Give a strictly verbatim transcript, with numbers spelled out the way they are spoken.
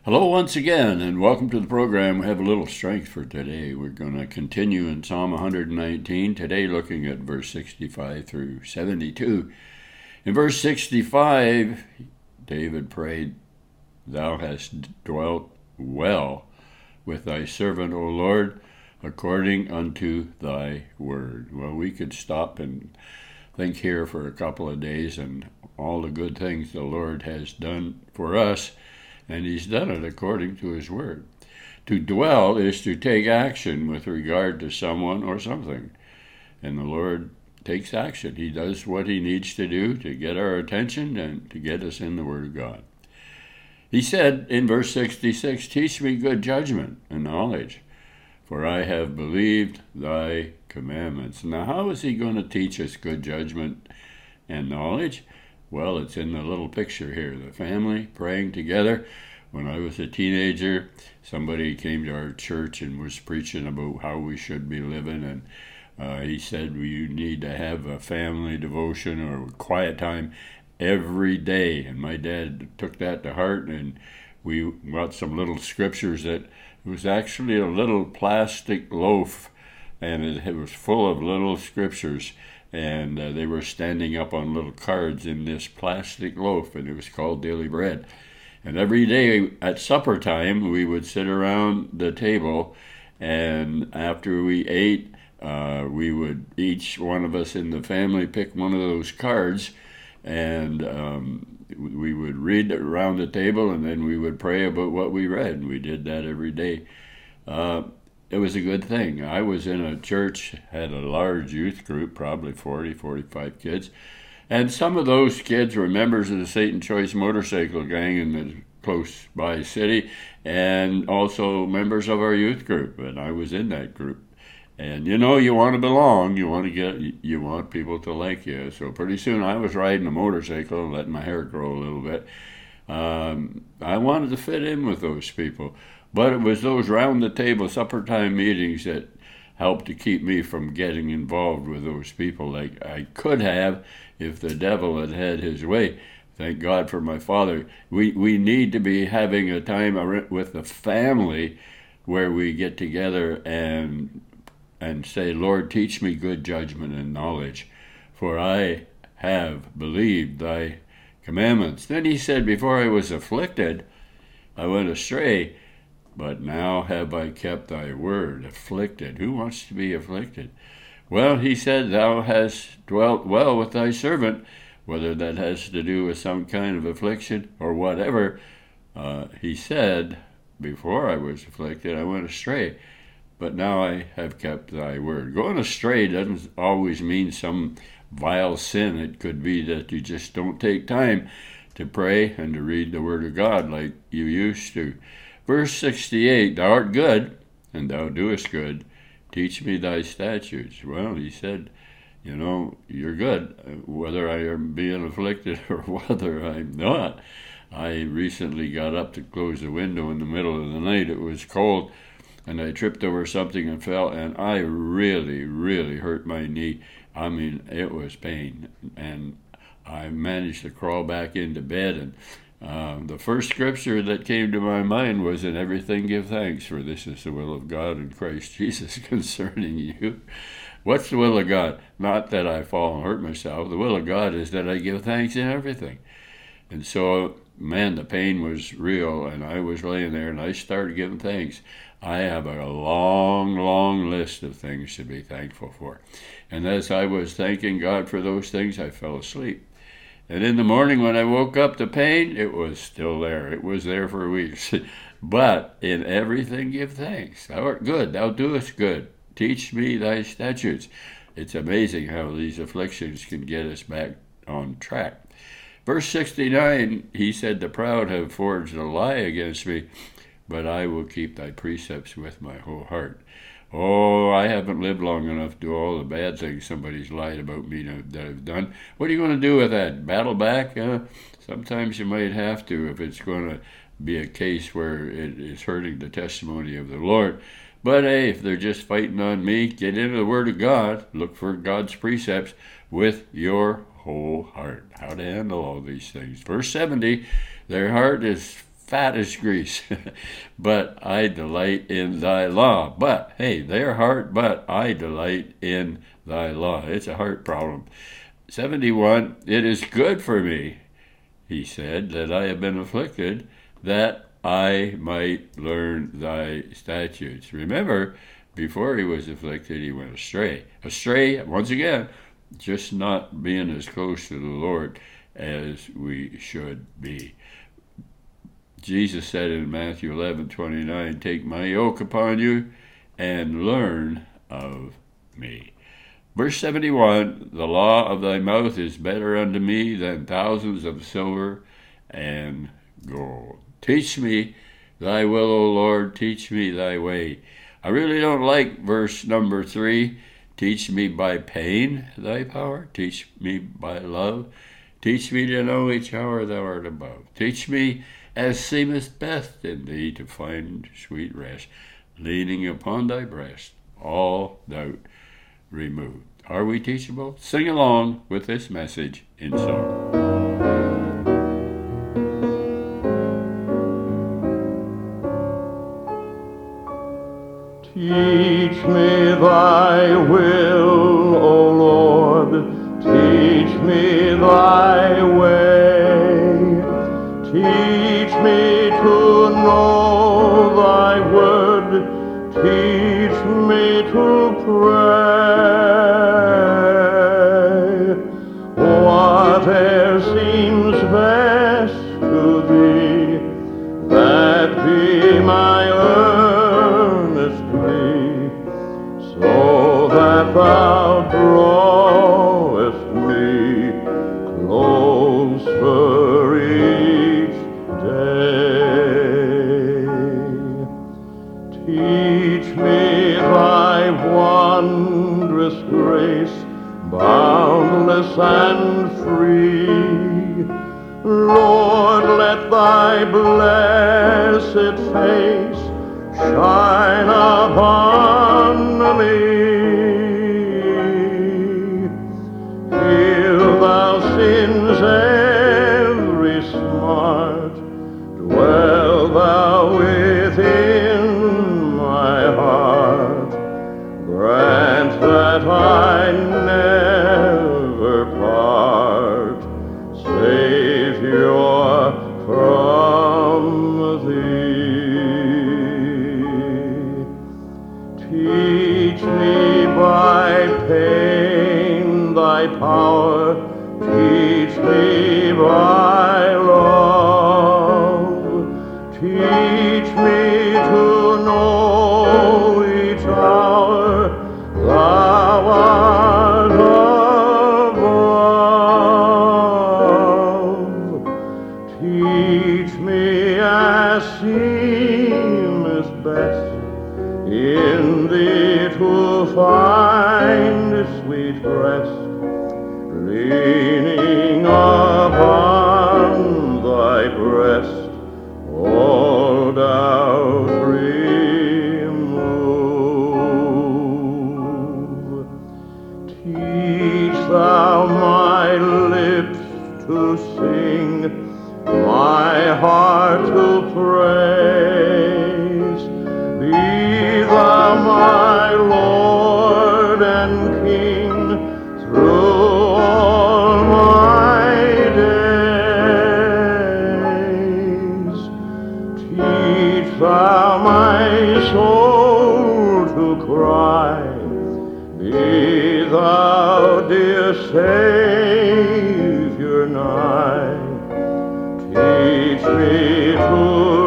Hello once again, and welcome to the program. We have a little strength for today. We're going to continue in Psalm one nineteen, today looking at verse sixty-five through seventy-two. In verse sixty-five, David prayed, "Thou hast dwelt well with thy servant, O Lord, according unto thy word." Well, we could stop and think here for a couple of days and all the good things the Lord has done for us, and he's done it according to his word. To dwell is to take action with regard to someone or something, and the Lord takes action. He does what he needs to do to get our attention and to get us in the Word of God. He said in verse sixty-six, "Teach me good judgment and knowledge, for I have believed thy commandments." Now, how is he going to teach us good judgment and knowledge? Well, it's in the little picture here, the family praying together. When I was a teenager, somebody came to our church and was preaching about how we should be living, and uh, he said we need to have a family devotion or quiet time every day. And my dad took that to heart, and we got some little scriptures that it was actually a little plastic loaf, and it, it was full of little scriptures. And uh, they were standing up on little cards in this plastic loaf, and it was called Daily Bread. And every day at supper time, we would sit around the table, and after we ate, uh, we would, each one of us in the family, pick one of those cards, and um, we would read around the table, and then we would pray about what we read. And we did that every day. Uh, It was a good thing. I was in a church, had a large youth group, probably forty, forty-five kids. And some of those kids were members of the Satan Choice motorcycle gang in the close by city, and also members of our youth group. And I was in that group. And you know, you want to belong, you want to get, you want people to like you. So pretty soon I was riding a motorcycle, letting my hair grow a little bit. Um, I wanted to fit in with those people. But it was those round-the-table supper time meetings that helped to keep me from getting involved with those people like I could have if the devil had had his way. Thank God for my father. We we need to be having a time with the family where we get together and and say, "Lord, teach me good judgment and knowledge, for I have believed thy commandments." Then he said, "Before I was afflicted, I went astray, but now have I kept thy word." Afflicted. Who wants to be afflicted? Well, he said, "Thou hast dwelt well with thy servant," whether that has to do with some kind of affliction or whatever. Uh, he said, "Before I was afflicted, I went astray, but now I have kept thy word." Going astray doesn't always mean some vile sin. It could be that you just don't take time to pray and to read the Word of God like you used to. Verse sixty-eight, "Thou art good, and thou doest good. Teach me thy statutes." Well, he said, you know, you're good, whether I am being afflicted or whether I'm not. I recently got up to close the window in the middle of the night. It was cold, and I tripped over something and fell, and I really, really hurt my knee. I mean, it was pain, and I managed to crawl back into bed, and Uh, the first scripture that came to my mind was, "In everything give thanks, for this is the will of God in Christ Jesus concerning you." What's the will of God? Not that I fall and hurt myself. The will of God is that I give thanks in everything. And so, man, the pain was real, and I was laying there, and I started giving thanks. I have a long, long list of things to be thankful for. And as I was thanking God for those things, I fell asleep. And in the morning when I woke up, the pain, it was still there. It was there for weeks. But in everything give thanks. Thou art good, thou doest good. Teach me thy statutes. It's amazing how these afflictions can get us back on track. Verse sixty-nine, he said, "The proud have forged a lie against me, but I will keep thy precepts with my whole heart." Oh, I haven't lived long enough to do all the bad things somebody's lied about me that I've done. What are you going to do with that? Battle back? Uh, sometimes you might have to if it's going to be a case where it is hurting the testimony of the Lord. But hey, if they're just fighting on me, get into the Word of God. Look for God's precepts with your whole heart. How to handle all these things. Verse seventy, "Their heart is fat as grease. But I delight in thy law. But, hey, their heart, but I delight in thy law. It's a heart problem. seventy-one, it is good for me, he said, that I have been afflicted, that I might learn thy statutes. Remember, before he was afflicted, he went astray. Astray, once again, just not being as close to the Lord as we should be. Jesus said in Matthew eleven twenty-nine, take my yoke upon you and learn of me. Verse seventy-one, the law of thy mouth is better unto me than thousands of silver and gold. Teach me thy will, O Lord, teach me thy way. I really don't like verse number three. Teach me by pain thy power. Teach me by love. Teach me to know each hour thou art above. Teach me as seemeth best in thee to find sweet rest, leaning upon thy breast, all doubt removed. Are we teachable? Sing along with this message in song. Teach me thy will, O Lord, teach me thy way. Teach me to know thy word, teach me to pray. Whatever seems best to thee, that be my earnest plea, so that thou drawest me closer each day. Teach me thy wondrous grace, boundless and free. Lord, let thy blessed face shine upon me. Heal thou sin's every smart, dwell thou within my heart. Grant that I never part, Savior, from thee. Teach me by pain thy power, teach me by love. Teach me to know each hour thou art above. Teach me as seemeth best in thee to find sweet rest, leaning upon thy breast, all doubt remove. Teach thou my lips to sing, my heart to praise. Be thou my Lord and King through all my days. Teach thou my soul to cry, be thou, dear Savior, nigh. Teach me to